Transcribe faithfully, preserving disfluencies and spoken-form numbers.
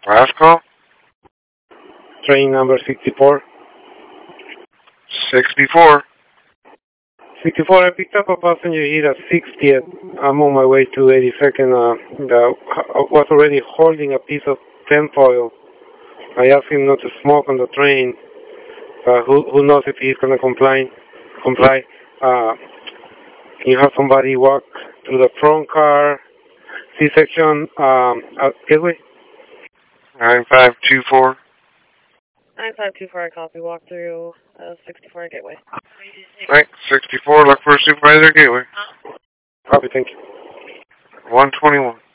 Last call? Train number sixty-four. sixty-four. sixty-four, I picked up a passenger here at sixtieth. I'm on my way to eighty-second. Uh, that was already holding a piece of tinfoil. I asked him not to smoke on the train. Uh, who, who knows if he's going to comply? Comply. Uh, can you have somebody walk through the front car, C-section, um, at Gateway? nine five two four. nine five two four, I copy. Walk through uh, sixty-four Gateway. Right, sixty-four, look for Supervisor Gateway. Copy, thank you. one twenty-one.